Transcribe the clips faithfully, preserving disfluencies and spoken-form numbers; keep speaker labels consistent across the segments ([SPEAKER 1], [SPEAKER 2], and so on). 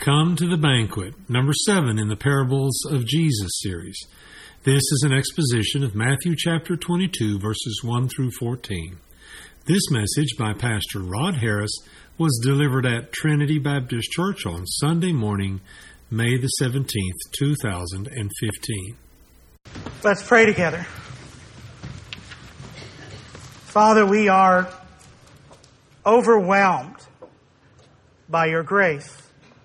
[SPEAKER 1] Come to the Banquet, number seven in the Parables of Jesus series. This is an exposition of Matthew chapter twenty-two, verses one through fourteen. This message by Pastor Rod Harris was delivered at Trinity Baptist Church on Sunday morning, May the seventeenth, two thousand fifteen.
[SPEAKER 2] Let's pray together. Father, we are overwhelmed by your grace.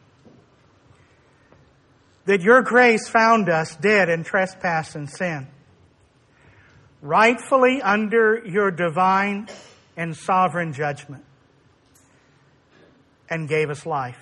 [SPEAKER 2] That your grace found us dead in trespass and sin, rightfully under your divine and sovereign judgment, and gave us life.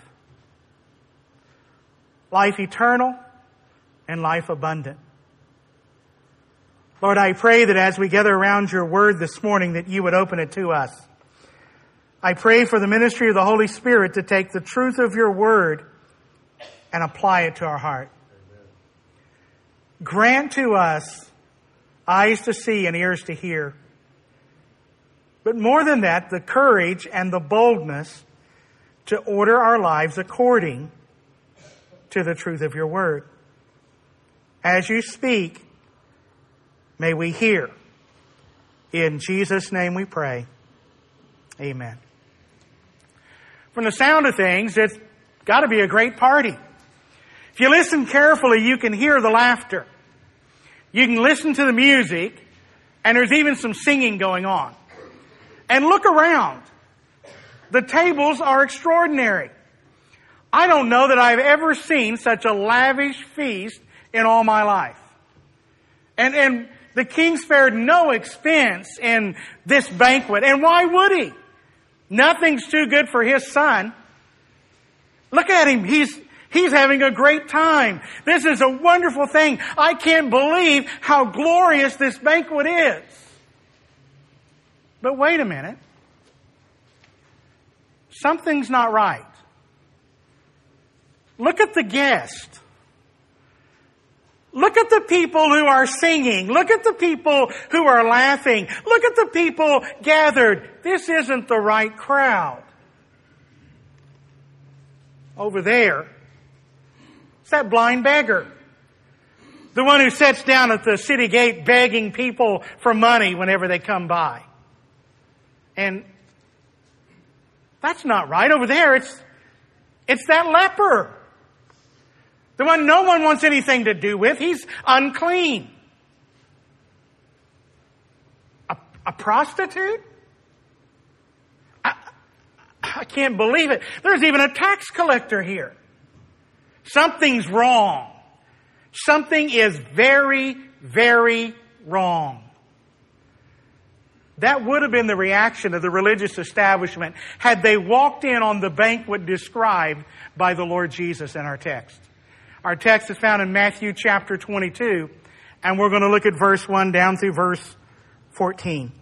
[SPEAKER 2] Life eternal and life abundant. Lord, I pray that as we gather around your word this morning, that you would open it to us. I pray for the ministry of the Holy Spirit to take the truth of your word and apply it to our heart. Amen. Grant to us eyes to see and ears to hear. But more than that, the courage and the boldness to order our lives according to the truth of your word. As you speak, may we hear. In Jesus' name we pray. Amen. From the sound of things, it's got to be a great party. If you listen carefully, you can hear the laughter. You can listen to the music, and there's even some singing going on. And look around. The tables are extraordinary. I don't know that I've ever seen such a lavish feast in all my life. And, and the king spared no expense in this banquet. And why would he? Nothing's too good for his son. Look at him. He's He's having a great time. This is a wonderful thing. I can't believe how glorious this banquet is. But wait a minute. Something's not right. Look at the guest. Look at the people who are singing. Look at the people who are laughing. Look at the people gathered. This isn't the right crowd. Over there, it's that blind beggar. The one who sits down at the city gate begging people for money whenever they come by. And that's not right. Over there, it's, it's that leper. The one no one wants anything to do with. He's unclean. A, a prostitute? I, I can't believe it. There's even a tax collector here. Something's wrong. Something is very, very wrong. That would have been the reaction of the religious establishment had they walked in on the banquet described by the Lord Jesus in our text. Our text is found in Matthew chapter twenty-two, and we're going to look at verse one down through verse fourteen.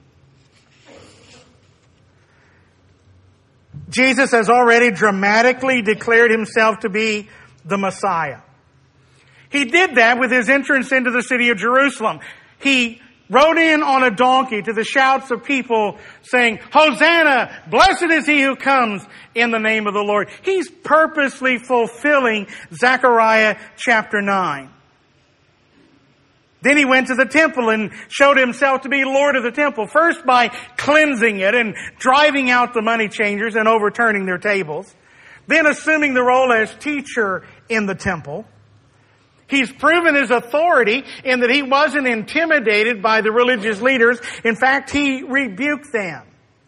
[SPEAKER 2] Jesus has already dramatically declared himself to be the Messiah. He did that with his entrance into the city of Jerusalem. He rode in on a donkey to the shouts of people saying, "Hosanna! Blessed is he who comes in the name of the Lord." He's purposely fulfilling Zechariah chapter nine. Then he went to the temple and showed himself to be Lord of the temple. First by cleansing it and driving out the money changers and overturning their tables. Then assuming the role as teacher in the temple. He's proven his authority in that he wasn't intimidated by the religious leaders. In fact, he rebuked them.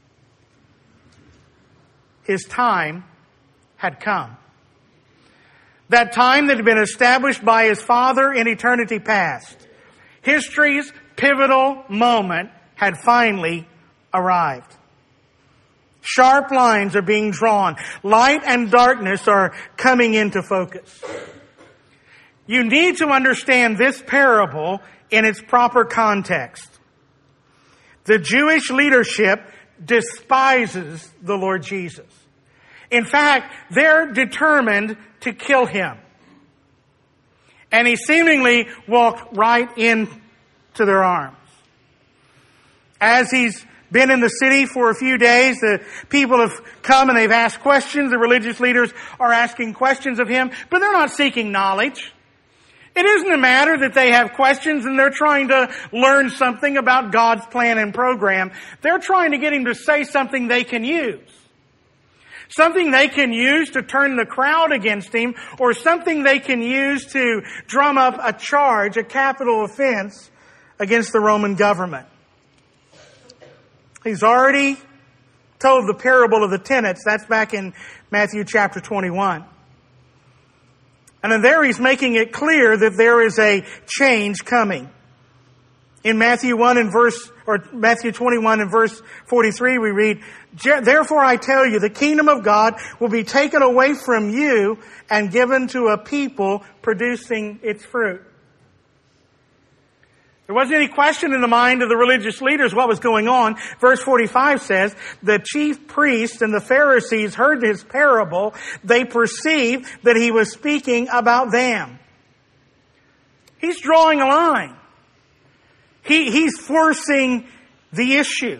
[SPEAKER 2] His time had come. That time that had been established by his Father in eternity past. History's pivotal moment had finally arrived. Sharp lines are being drawn. Light and darkness are coming into focus. You need to understand this parable in its proper context. The Jewish leadership despises the Lord Jesus. In fact, they're determined to kill him. And he seemingly walked right into their arms. As he's been in the city for a few days. The people have come and they've asked questions. The religious leaders are asking questions of him, but they're not seeking knowledge. It isn't a matter that they have questions and they're trying to learn something about God's plan and program. They're trying to get him to say something they can use. Something they can use to turn the crowd against him, or something they can use to drum up a charge, a capital offense against the Roman government. He's already told the parable of the tenants. That's back in Matthew chapter twenty-one. And then there he's making it clear that there is a change coming. In Matthew one and verse, or Matthew twenty-one and verse forty-three, we read, "Therefore I tell you, the kingdom of God will be taken away from you and given to a people producing its fruit." There wasn't any question in the mind of the religious leaders what was going on. Verse forty-five says, "The chief priests and the Pharisees heard his parable. They perceived that he was speaking about them." He's drawing a line. He, he's forcing the issue.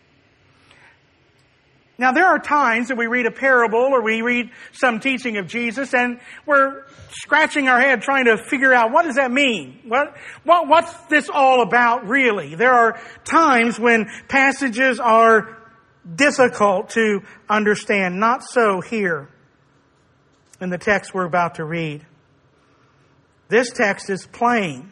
[SPEAKER 2] Now, there are times that we read a parable or we read some teaching of Jesus and we're scratching our head trying to figure out, what does that mean? What, what, what's this all about really? There are times when passages are difficult to understand. Not so here in the text we're about to read. This text is plain.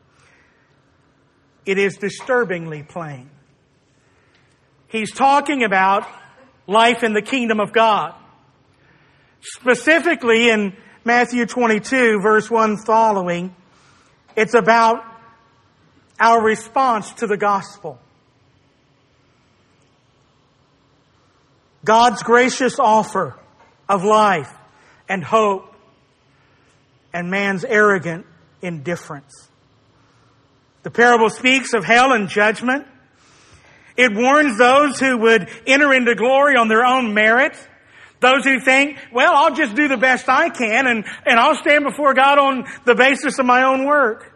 [SPEAKER 2] It is disturbingly plain. He's talking about life in the kingdom of God. Specifically in Matthew twenty-two, verse one following, it's about our response to the gospel. God's gracious offer of life and hope and man's arrogant indifference. The parable speaks of hell and judgment. It warns those who would enter into glory on their own merit. Those who think, well, I'll just do the best I can and, and I'll stand before God on the basis of my own work.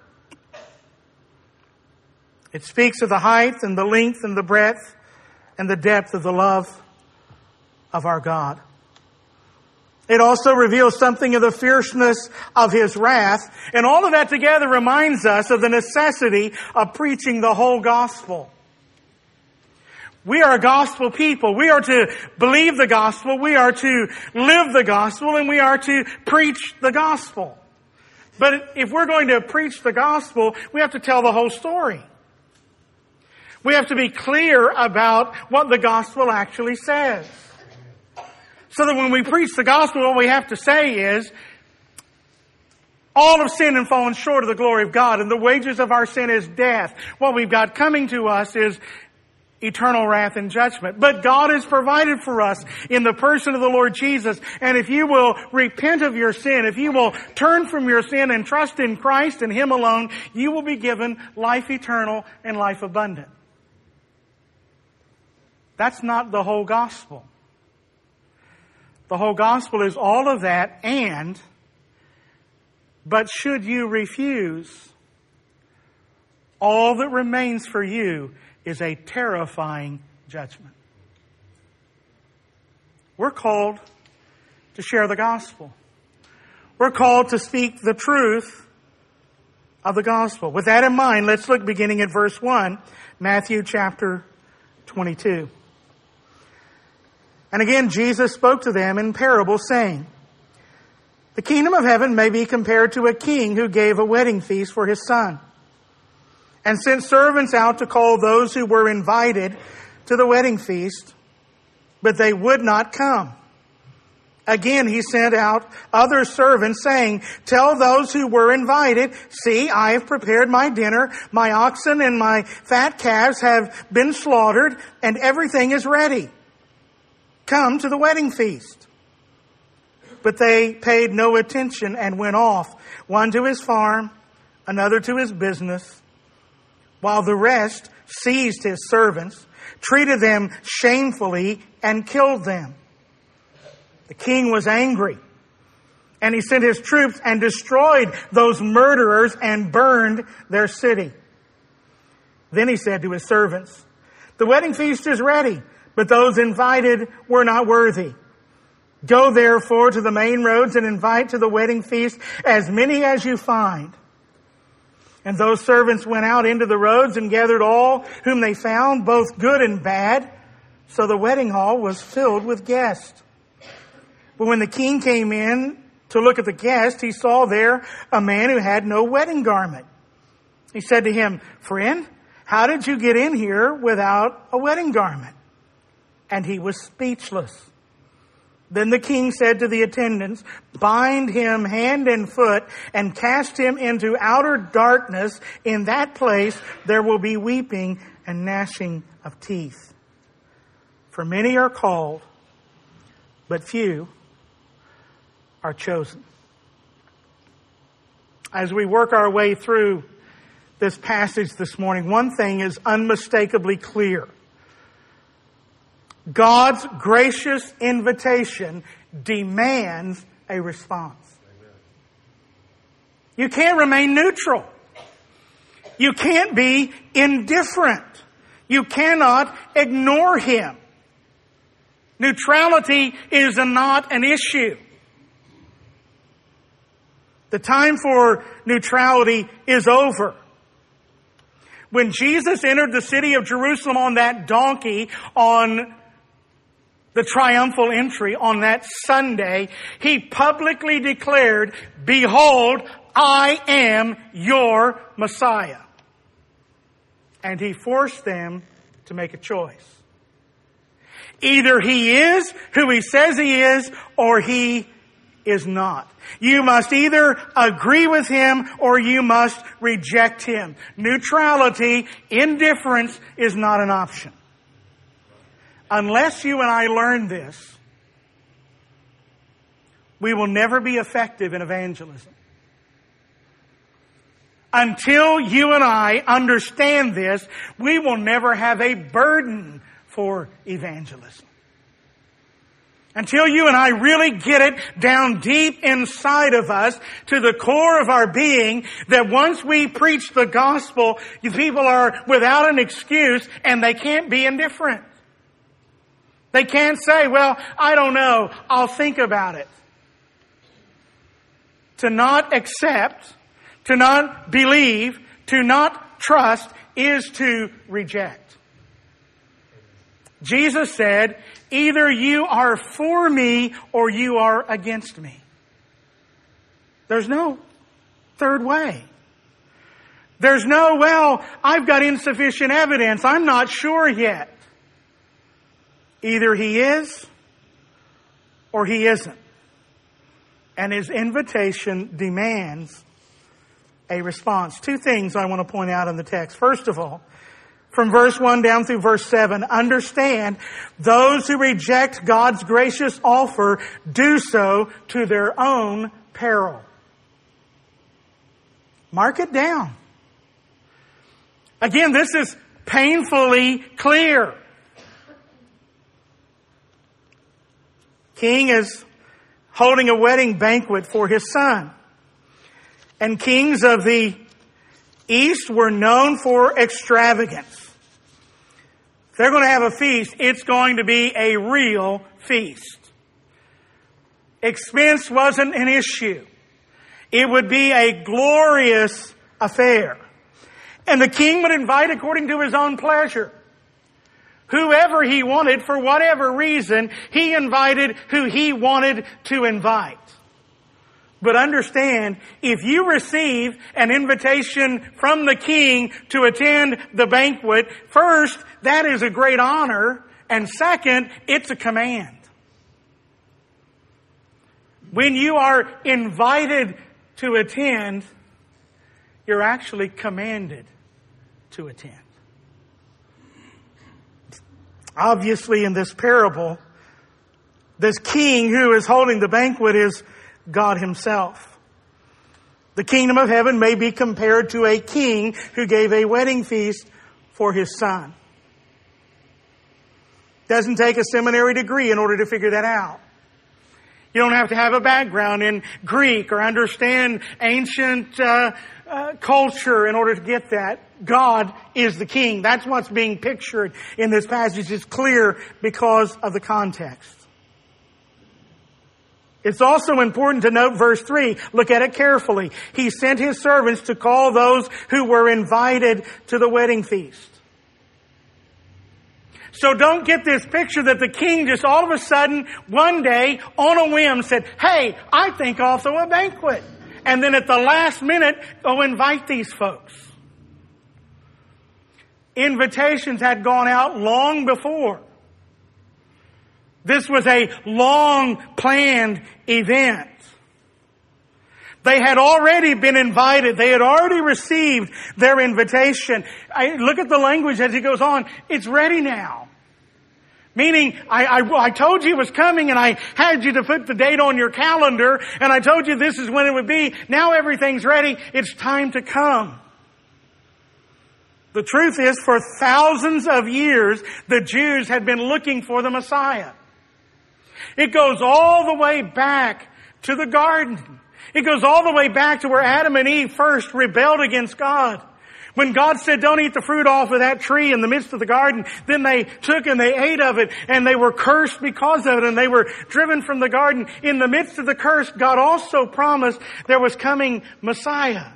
[SPEAKER 2] It speaks of the height and the length and the breadth and the depth of the love of our God. It also reveals something of the fierceness of His wrath. And all of that together reminds us of the necessity of preaching the whole gospel. We are a gospel people. We are to believe the gospel. We are to live the gospel. And we are to preach the gospel. But if we're going to preach the gospel, we have to tell the whole story. We have to be clear about what the gospel actually says. So that when we preach the gospel, what we have to say is, all have sinned and fallen short of the glory of God, and the wages of our sin is death. What we've got coming to us is eternal wrath and judgment. But God has provided for us in the person of the Lord Jesus. And if you will repent of your sin, if you will turn from your sin and trust in Christ and Him alone, you will be given life eternal and life abundant. That's not the whole gospel. The whole gospel is all of that, and, but should you refuse, all that remains for you is a terrifying judgment. We're called to share the gospel. We're called to speak the truth of the gospel. With that in mind, let's look beginning at verse one, Matthew chapter twenty-two. And again, Jesus spoke to them in parables, saying, "The kingdom of heaven may be compared to a king who gave a wedding feast for his son, and sent servants out to call those who were invited to the wedding feast, but they would not come. Again, he sent out other servants, saying, 'Tell those who were invited, see, I have prepared my dinner. My oxen and my fat calves have been slaughtered, and everything is ready. Come to the wedding feast.' But they paid no attention and went off, one to his farm, another to his business, while the rest seized his servants, treated them shamefully, and killed them. The king was angry, and he sent his troops and destroyed those murderers and burned their city. Then he said to his servants, The wedding feast is ready, but those invited were not worthy. Go therefore to the main roads and invite to the wedding feast as many as you find." And those servants went out into the roads and gathered all whom they found, both good and bad. So the wedding hall was filled with guests. But when the king came in to look at the guests, he saw there a man who had no wedding garment. He said to him, "Friend, how did you get in here without a wedding garment?" And he was speechless. Then the king said to the attendants, "Bind him hand and foot and cast him into outer darkness. In that place there will be weeping and gnashing of teeth. For many are called, but few are chosen." As we work our way through this passage this morning, one thing is unmistakably clear. God's gracious invitation demands a response. You can't remain neutral. You can't be indifferent. You cannot ignore Him. Neutrality is not an issue. The time for neutrality is over. When Jesus entered the city of Jerusalem on that donkey, on the triumphal entry on that Sunday, He publicly declared, "Behold, I am your Messiah." And He forced them to make a choice. Either He is who He says He is, or He is not. You must either agree with Him or you must reject Him. Neutrality, indifference is not an option. Unless you and I learn this, we will never be effective in evangelism. Until you and I understand this, we will never have a burden for evangelism. Until you and I really get it down deep inside of us, to the core of our being, that once we preach the gospel, people are without an excuse and they can't be indifferent. They can't say, "Well, I don't know, I'll think about it." To not accept, to not believe, to not trust is to reject. Jesus said, "Either you are for me or you are against me." There's no third way. There's no, "Well, I've got insufficient evidence, I'm not sure yet." Either He is or He isn't. And His invitation demands a response. Two things I want to point out in the text. First of all, from verse one down through verse seven, understand those who reject God's gracious offer do so to their own peril. Mark it down. Again, this is painfully clear. King is holding a wedding banquet for his son. And kings of the East were known for extravagance. If they're going to have a feast, it's going to be a real feast. Expense wasn't an issue. It would be a glorious affair. And the king would invite according to his own pleasure. Whoever he wanted, for whatever reason, he invited who he wanted to invite. But understand, if you receive an invitation from the king to attend the banquet, first, that is a great honor, and second, it's a command. When you are invited to attend, you're actually commanded to attend. Obviously, in this parable, this king who is holding the banquet is God Himself. The kingdom of heaven may be compared to a king who gave a wedding feast for his son. Doesn't take a seminary degree in order to figure that out. You don't have to have a background in Greek or understand ancient uh, uh, culture in order to get that. God is the king. That's what's being pictured in this passage. It's clear because of the context. It's also important to note verse three. Look at it carefully. He sent his servants to call those who were invited to the wedding feast. So don't get this picture that the king just all of a sudden, one day, on a whim said, hey, I think I'll throw a banquet. And then at the last minute, go invite these folks. Invitations had gone out long before. This was a long planned event. They had already been invited. They had already received their invitation. I, look at the language as he goes on. It's ready now. Meaning, I, I, I told you it was coming and I had you to put the date on your calendar and I told you this is when it would be. Now everything's ready. It's time to come. The truth is, for thousands of years, the Jews had been looking for the Messiah. It goes all the way back to the garden. It goes all the way back to where Adam and Eve first rebelled against God. When God said, don't eat the fruit off of that tree in the midst of the garden, then they took and they ate of it and they were cursed because of it and they were driven from the garden. In the midst of the curse, God also promised there was coming Messiah.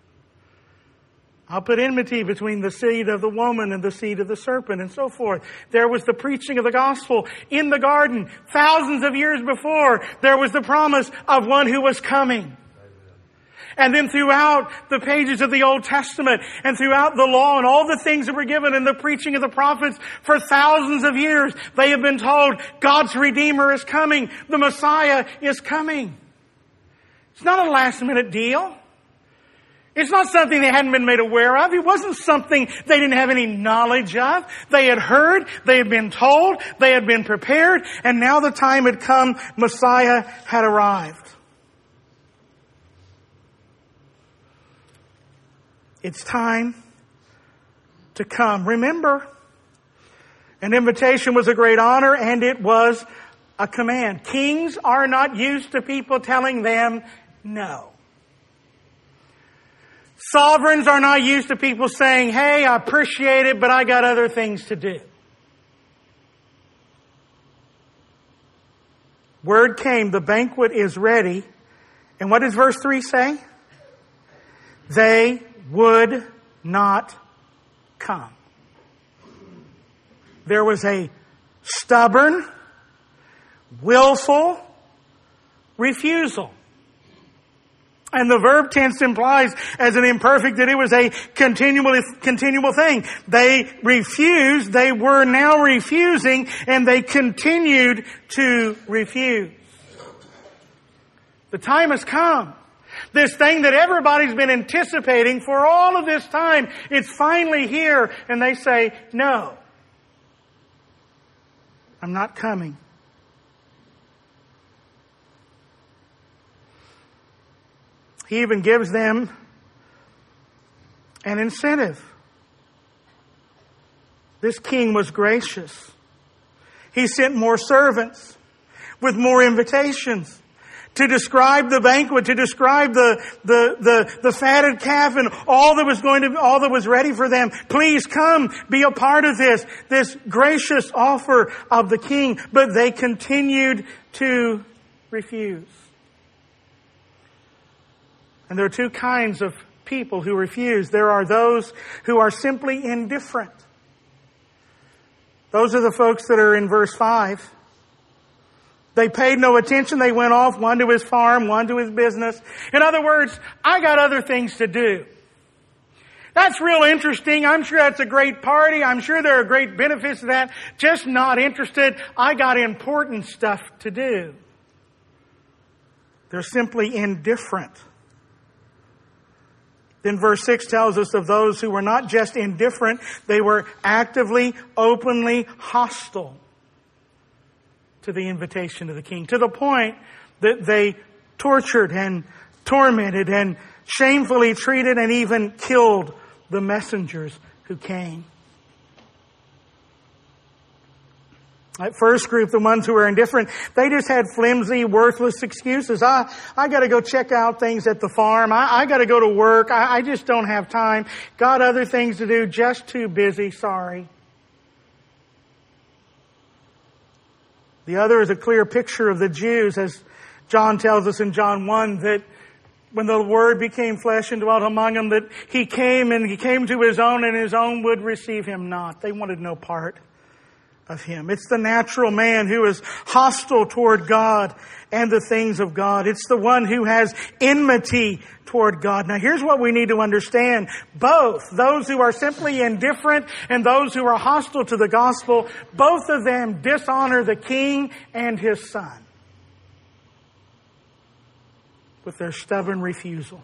[SPEAKER 2] I'll put enmity between the seed of the woman and the seed of the serpent and so forth. There was the preaching of the gospel in the garden. Thousands of years before, there was the promise of one who was coming. And then throughout the pages of the Old Testament and throughout the law and all the things that were given in the preaching of the prophets for thousands of years, they have been told God's Redeemer is coming. The Messiah is coming. It's not a last minute deal. It's not something they hadn't been made aware of. It wasn't something they didn't have any knowledge of. They had heard, they had been told, they had been prepared, and now the time had come, Messiah had arrived. It's time to come. Remember, an invitation was a great honor and it was a command. Kings are not used to people telling them no. Sovereigns are not used to people saying, hey, I appreciate it, but I got other things to do. Word came, the banquet is ready. And what does verse three say? They would not come. There was a stubborn, willful refusal. And the verb tense implies as an imperfect that it was a continual, continual thing. They refused, they were now refusing, and they continued to refuse. The time has come. This thing that everybody's been anticipating for all of this time, it's finally here, and they say, no, I'm not coming. He even gives them an incentive. This king was gracious. He sent more servants with more invitations to describe the banquet, to describe the, the, the, the fatted calf and all that was going to, all that was ready for them. Please come, be a part of this, this gracious offer of the king. But they continued to refuse. And there are two kinds of people who refuse. There are those who are simply indifferent. Those are the folks that are in verse five. They paid no attention. They went off, one to his farm, one to his business. In other words, I got other things to do. That's real interesting. I'm sure that's a great party. I'm sure there are great benefits to that. Just not interested. I got important stuff to do. They're simply indifferent. Then verse six tells us of those who were not just indifferent, they were actively, openly hostile to the invitation of the king, to the point that they tortured and tormented and shamefully treated and even killed the messengers who came. That first group, the ones who were indifferent, they just had flimsy, worthless excuses. I, I gotta go check out things at the farm. I, I gotta go to work. I, I just don't have time. Got other things to do. Just too busy. Sorry. The other is a clear picture of the Jews, as John tells us in John one, that when the Word became flesh and dwelt among them, that He came and He came to His own and His own would receive Him not. They wanted no part of Him. It's the natural man who is hostile toward God and the things of God. It's the one who has enmity toward God. Now here's what we need to understand. Both, those who are simply indifferent and those who are hostile to the gospel, both of them dishonor the King and His Son with their stubborn refusal.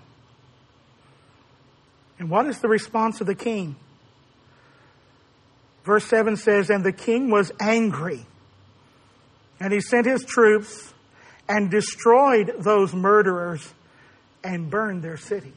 [SPEAKER 2] And what is the response of the king? Verse seven says, and the king was angry, and he sent his troops and destroyed those murderers and burned their city.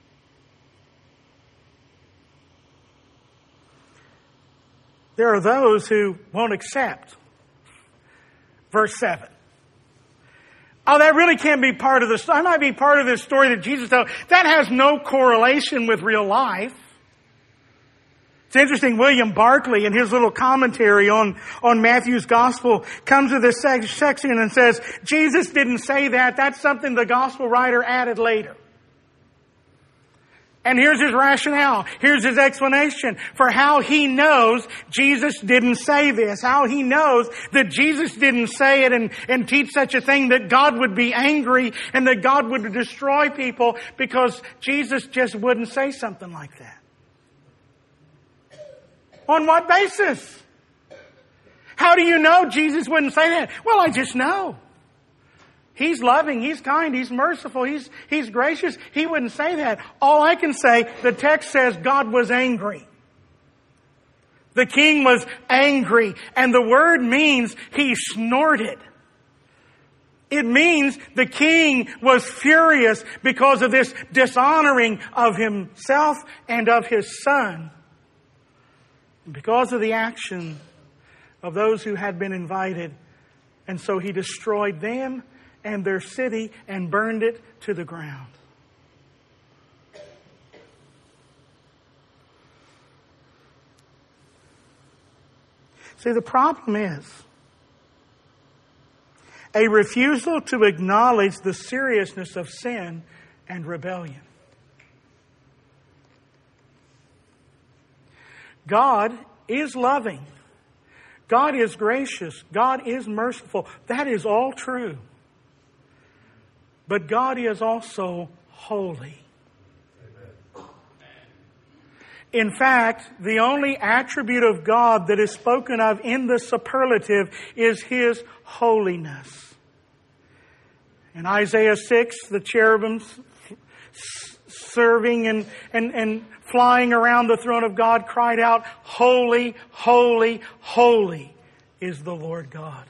[SPEAKER 2] There are those who won't accept verse seven. Oh, that really can't be part of the story. That might be part of this story that Jesus told. That has no correlation with real life. It's interesting, William Barclay, in his little commentary on, on Matthew's gospel, comes to this section and says, Jesus didn't say that. That's something the gospel writer added later. And here's his rationale. Here's his explanation for how he knows Jesus didn't say this. How he knows that Jesus didn't say it and, and teach such a thing that God would be angry and that God would destroy people, because Jesus just wouldn't say something like that. On what basis? How do you know Jesus wouldn't say that? Well, I just know. He's loving, He's kind, He's merciful, He's, He's gracious. He wouldn't say that. All I can say, the text says God was angry. The king was angry. And the word means he snorted. It means the king was furious because of this dishonoring of himself and of his son. Because of the action of those who had been invited. And so he destroyed them and their city and burned it to the ground. See, the problem is a refusal to acknowledge the seriousness of sin and rebellion. God is loving. God is gracious. God is merciful. That is all true. But God is also holy. Amen. In fact, the only attribute of God that is spoken of in the superlative is His holiness. In Isaiah six, the cherubims serving and, and, and flying around the throne of God cried out, holy, holy, holy is the Lord God.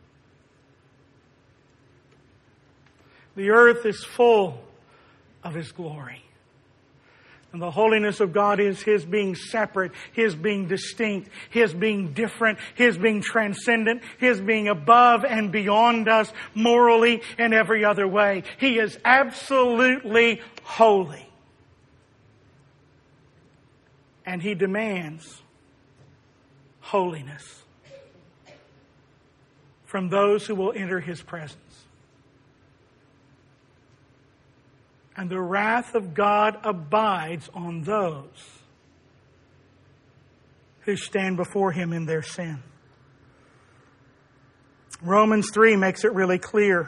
[SPEAKER 2] The earth is full of His glory. And the holiness of God is His being separate, His being distinct, His being different, His being transcendent, His being above and beyond us morally and every other way. He is absolutely holy. And He demands holiness from those who will enter His presence. And the wrath of God abides on those who stand before Him in their sin. Romans three makes it really clear.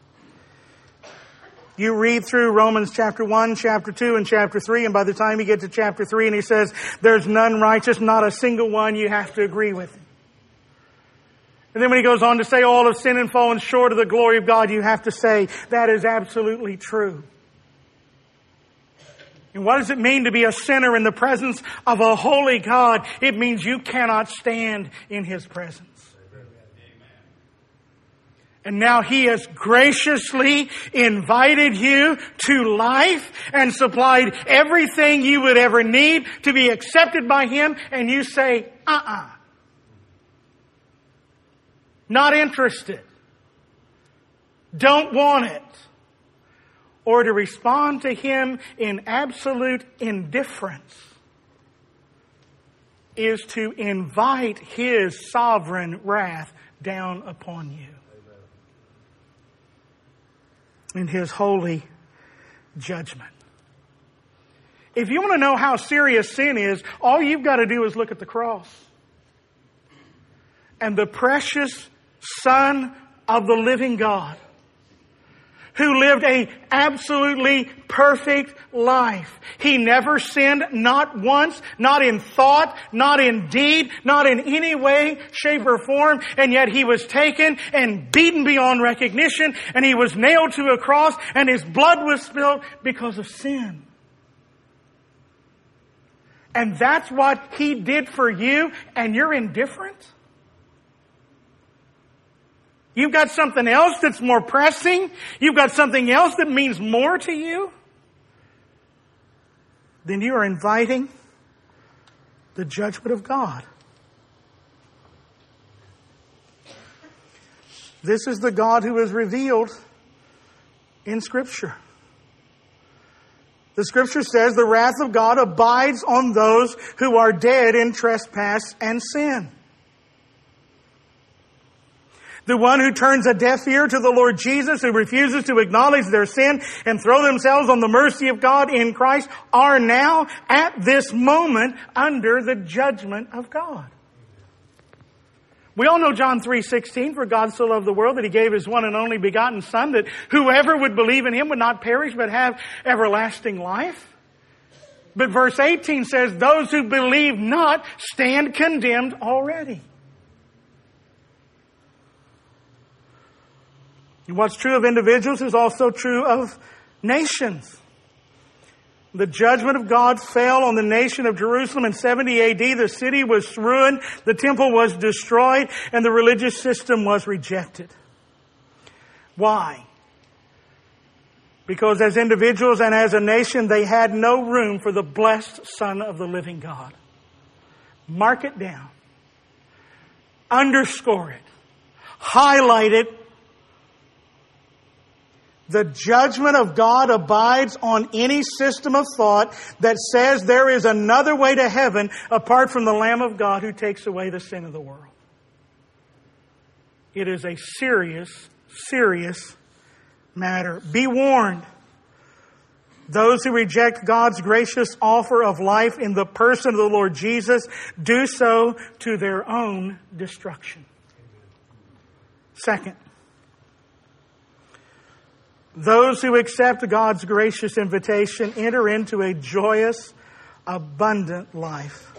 [SPEAKER 2] You read through Romans chapter one, chapter two, and chapter three, and by the time you get to chapter three and he says, there's none righteous, not a single one, you have to agree with him. And then when he goes on to say all have sinned and fallen short of the glory of God, you have to say that is absolutely true. And what does it mean to be a sinner in the presence of a holy God? It means you cannot stand in His presence. And now He has graciously invited you to life and supplied everything you would ever need to be accepted by Him. And you say, uh-uh. not interested, don't want it, or to respond to Him in absolute indifference is to invite His sovereign wrath down upon you. In His holy judgment. If you want to know how serious sin is, all you've got to do is look at the cross. And the precious Son of the living God, who lived a absolutely perfect life. He never sinned, not once, not in thought, not in deed, not in any way, shape, or form. And yet He was taken and beaten beyond recognition, and He was nailed to a cross, and His blood was spilled because of sin. And that's what He did for you, and you're indifferent? You've got something else that's more pressing? You've got something else that means more to you? Then you are inviting the judgment of God. This is the God who is revealed in Scripture. The Scripture says the wrath of God abides on those who are dead in trespass and sin. The one who turns a deaf ear to the Lord Jesus, who refuses to acknowledge their sin and throw themselves on the mercy of God in Christ, are now, at this moment, under the judgment of God. We all know John three sixteen, for God so loved the world that He gave His one and only begotten Son, that whoever would believe in Him would not perish but have everlasting life. But verse eighteen says, those who believe not stand condemned already. What's true of individuals is also true of nations. The judgment of God fell on the nation of Jerusalem in seventy A D. The city was ruined, the temple was destroyed, and the religious system was rejected. Why? Because as individuals and as a nation, they had no room for the blessed Son of the living God. Mark it down. Underscore it. Highlight it. The judgment of God abides on any system of thought that says there is another way to heaven apart from the Lamb of God who takes away the sin of the world. It is a serious, serious matter. Be warned. Those who reject God's gracious offer of life in the person of the Lord Jesus do so to their own destruction. Second, those who accept God's gracious invitation enter into a joyous, abundant life.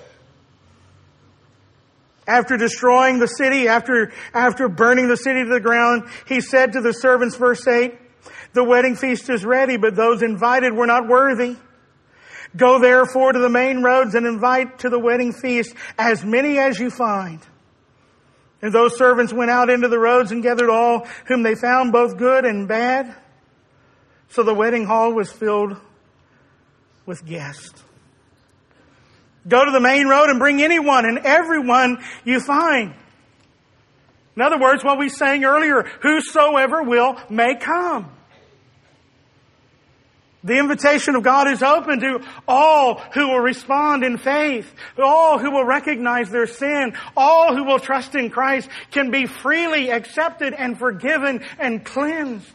[SPEAKER 2] After destroying the city, after, after burning the city to the ground, He said to the servants, verse eight, the wedding feast is ready, but those invited were not worthy. Go therefore to the main roads and invite to the wedding feast as many as you find. And those servants went out into the roads and gathered all whom they found, both good and bad. So the wedding hall was filled with guests. Go to the main road and bring anyone and everyone you find. In other words, what we sang earlier, whosoever will may come. The invitation of God is open to all who will respond in faith, all who will recognize their sin, all who will trust in Christ can be freely accepted and forgiven and cleansed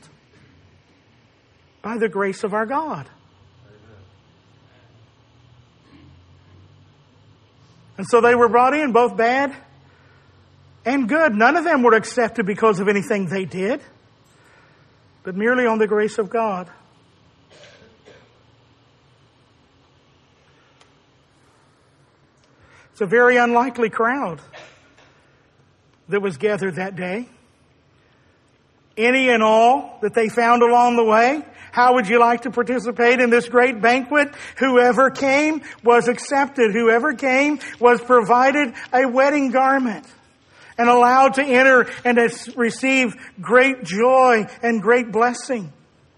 [SPEAKER 2] by the grace of our God. And so they were brought in, both bad and good. None of them were accepted because of anything they did, but merely on the grace of God. It's a very unlikely crowd that was gathered that day. Any and all that they found along the way. How would you like to participate in this great banquet? Whoever came was accepted. Whoever came was provided a wedding garment and allowed to enter and to receive great joy and great blessing.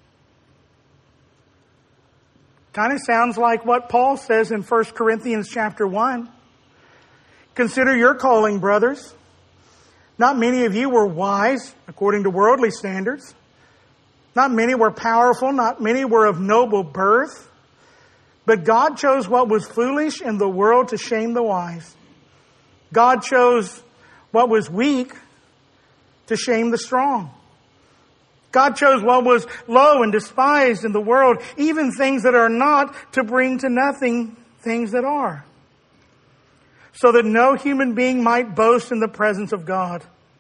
[SPEAKER 2] Kind of sounds like what Paul says in First Corinthians chapter one. Consider your calling, brothers. Not many of you were wise according to worldly standards. Not many were powerful. Not many were of noble birth. But God chose what was foolish in the world to shame the wise. God chose what was weak to shame the strong. God chose what was low and despised in the world, even things that are not, to bring to nothing things that are, so that no human being might boast in the presence of God.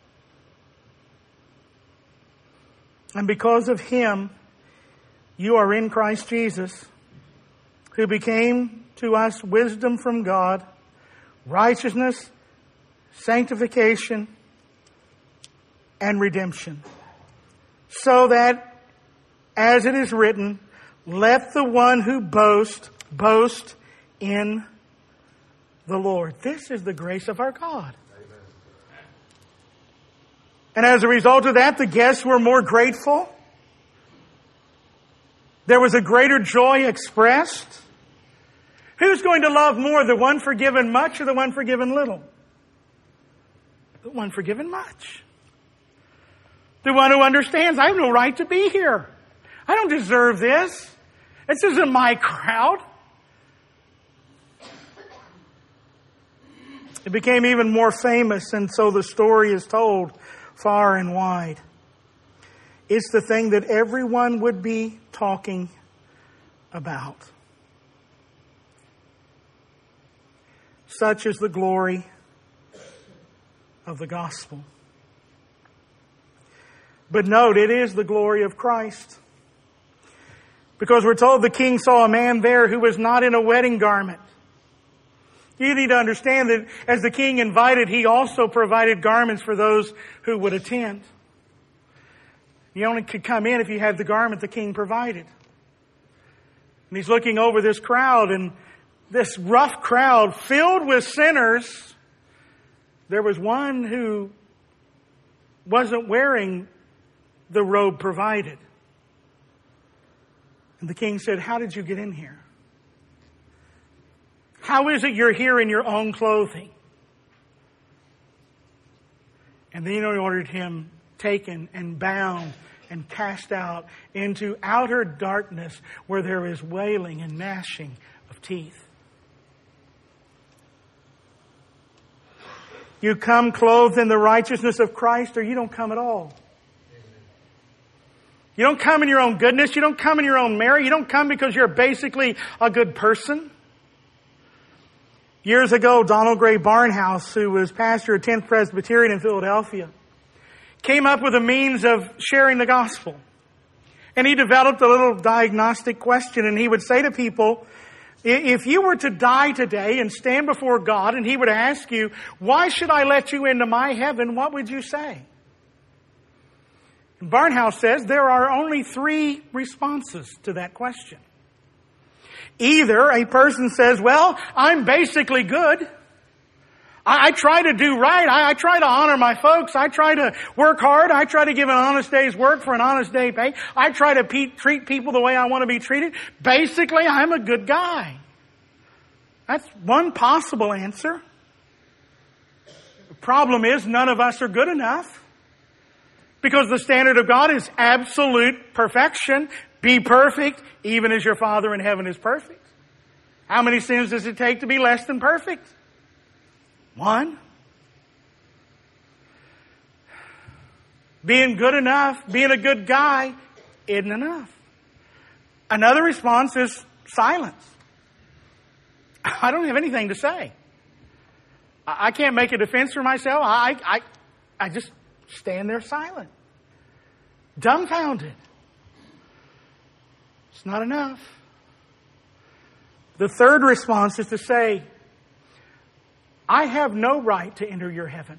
[SPEAKER 2] And because of Him, you are in Christ Jesus, who became to us wisdom from God, righteousness, sanctification, and redemption. So that, as it is written, let the one who boasts, boast in the Lord. This is the grace of our God. Amen. And as a result of that, the guests were more grateful. There was a greater joy expressed. Who's going to love more, the one forgiven much or the one forgiven little? The one forgiven much. The one who understands, I have no right to be here. I don't deserve this. This isn't my crowd. It became even more famous, and so the story is told far and wide. It's the thing that everyone would be talking about. Such is the glory of the gospel. But note, it is the glory of Christ. Because we're told the king saw a man there who was not in a wedding garment. You need to understand that as the king invited, he also provided garments for those who would attend. You only could come in if you had the garment the king provided. And he's looking over this crowd, and this rough crowd filled with sinners. There was one who wasn't wearing the robe provided. And the king said, how did you get in here? How is it you're here in your own clothing? And then he ordered him taken and bound and cast out into outer darkness where there is wailing and gnashing of teeth. You come clothed in the righteousness of Christ, or you don't come at all. You don't come in your own goodness. You don't come in your own merit. You don't come because you're basically a good person. Years ago, Donald Gray Barnhouse, who was pastor at tenth Presbyterian in Philadelphia, came up with a means of sharing the gospel. And he developed a little diagnostic question, and he would say to people, if you were to die today and stand before God and He would ask you, why should I let you into my heaven? What would you say? And Barnhouse says there are only three responses to that question. Either a person says, well, I'm basically good. I, I try to do right. I, I try to honor my folks. I try to work hard. I try to give an honest day's work for an honest day pay. I try to pe- treat people the way I want to be treated. Basically, I'm a good guy. That's one possible answer. The problem is none of us are good enough. Because the standard of God is absolute perfection. Be perfect, even as your Father in heaven is perfect. How many sins does it take to be less than perfect? One. Being good enough, being a good guy, isn't enough. Another response is silence. I don't have anything to say. I can't make a defense for myself. I, I, I just stand there silent. Dumbfounded. It's not enough. The third response is to say, I have no right to enter your heaven.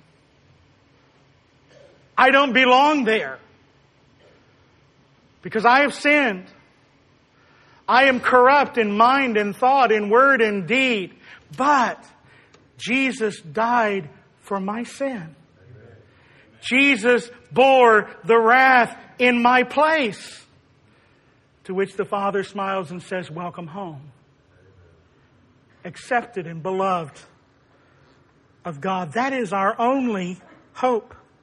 [SPEAKER 2] I don't belong there. Because I have sinned. I am corrupt in mind and thought, in word and deed. But Jesus died for my sin. Amen. Jesus bore the wrath in my place. To which the Father smiles and says, welcome home. Amen. Accepted and beloved of God. That is our only hope.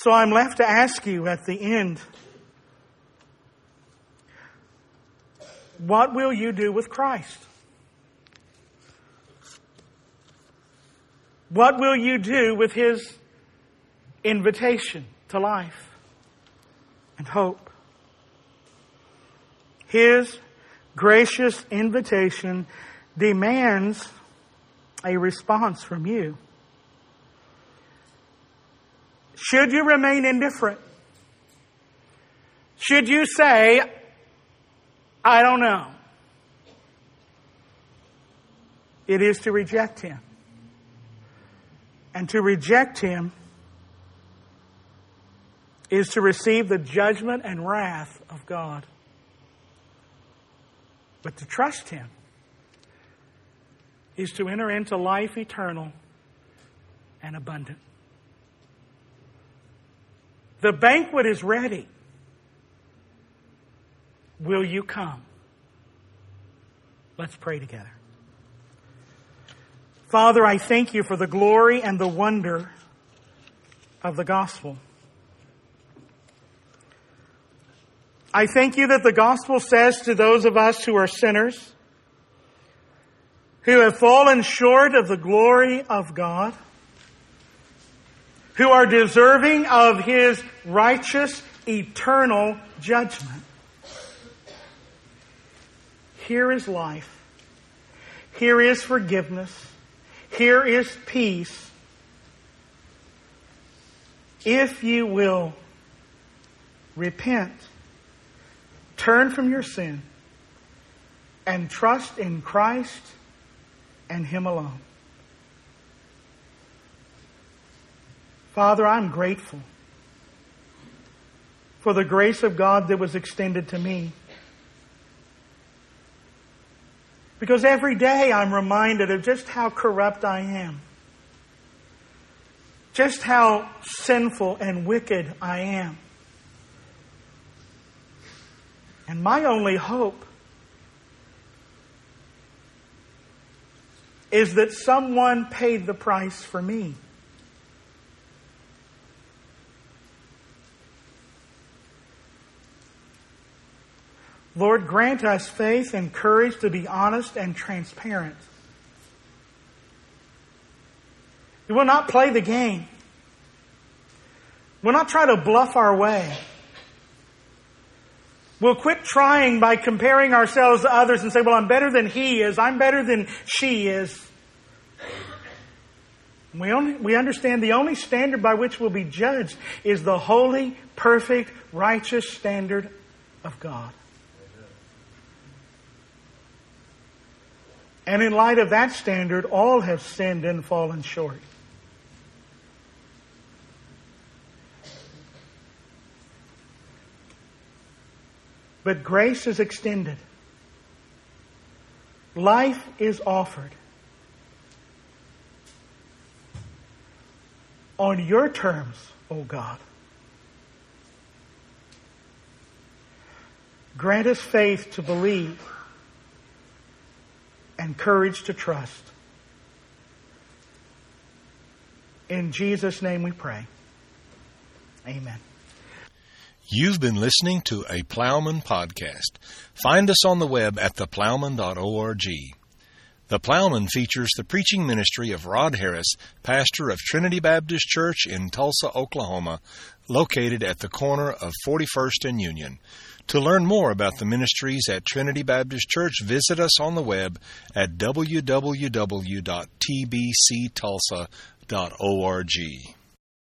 [SPEAKER 2] So I'm left to ask you at the end, what will you do with Christ? What will you do with His invitation to life and hope? His gracious invitation demands a response from you. Should you remain indifferent? Should you say, I don't know? It is to reject Him. And to reject Him is to receive the judgment and wrath of God. But to trust Him is to enter into life eternal and abundant. The banquet is ready. Will you come? Let's pray together. Father, I thank You for the glory and the wonder of the gospel. I thank You that the gospel says to those of us who are sinners, who have fallen short of the glory of God, who are deserving of His righteous, eternal judgment. Here is life. Here is forgiveness. Here is peace. If you will repent, turn from your sin, and trust in Christ and Him alone. Father, I'm grateful for the grace of God that was extended to me. Because every day I'm reminded of just how corrupt I am. Just how sinful and wicked I am. And my only hope is that someone paid the price for me. Lord, grant us faith and courage to be honest and transparent. We will not play the game. We'll not try to bluff our way. We'll quit trying by comparing ourselves to others and say, well, I'm better than he is. I'm better than she is. We only, we understand the only standard by which we'll be judged is the holy, perfect, righteous standard of God. And in light of that standard, all have sinned and fallen short. But grace is extended. Life is offered. On your terms, O God. Grant us faith to believe and courage to trust. In Jesus' name we pray. Amen.
[SPEAKER 3] You've been listening to a Plowman podcast. Find us on the web at the plowman dot org. The Plowman features the preaching ministry of Rod Harris, pastor of Trinity Baptist Church in Tulsa, Oklahoma, located at the corner of forty-first and Union. To learn more about the ministries at Trinity Baptist Church, visit us on the web at w w w dot t b c tulsa dot org.